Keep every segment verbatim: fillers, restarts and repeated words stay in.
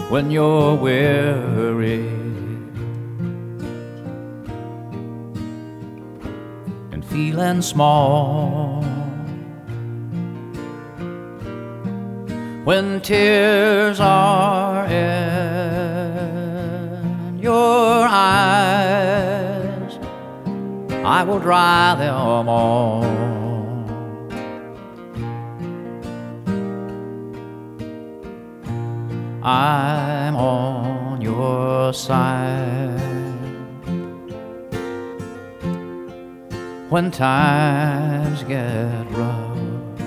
when you're weary and feeling small, when tears are in your eyes, I will dry them all. I'm on your side when times get rough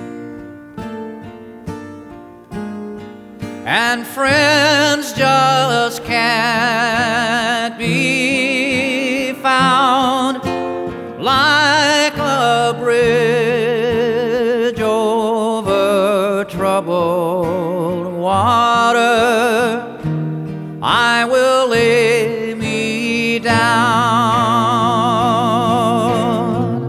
and friends just can't be found, like a bridge over troubled water. I will lay me down.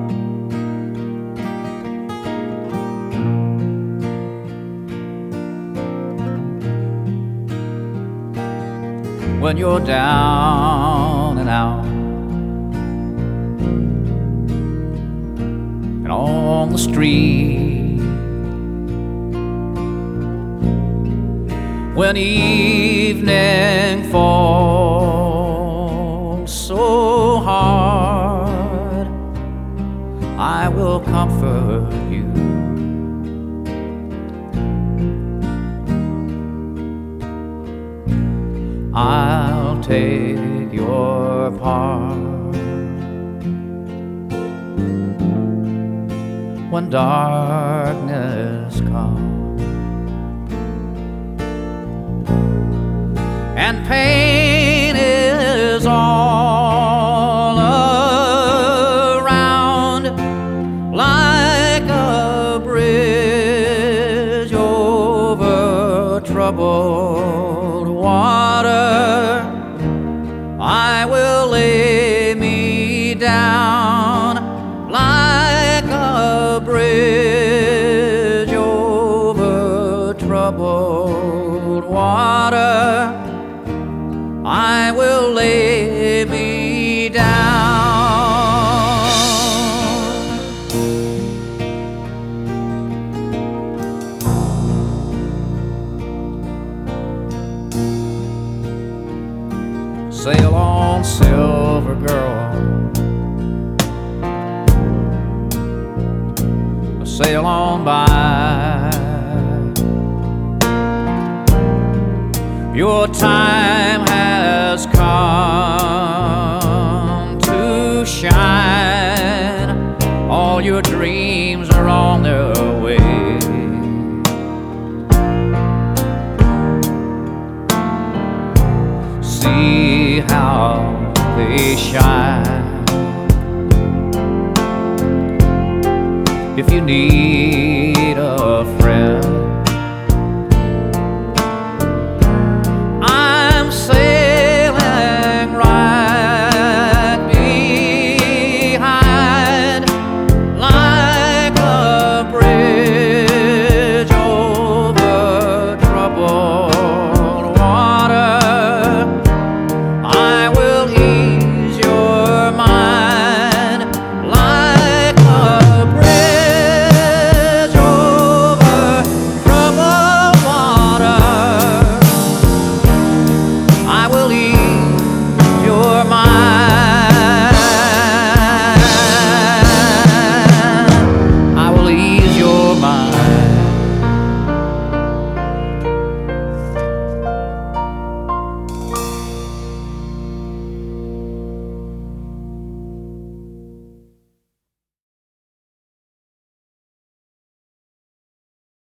When you're down and out and on the street, when evening falls so hard, I will comfort you. I'll take your part when darkness comes and pain is all around, like a bridge over troubled water. I will lay me down, like a bridge over troubled water. I will lay me down. Sail on, silver girl, sail on by. Your time has come to shine. All your dreams are on their way. See how they shine. If you need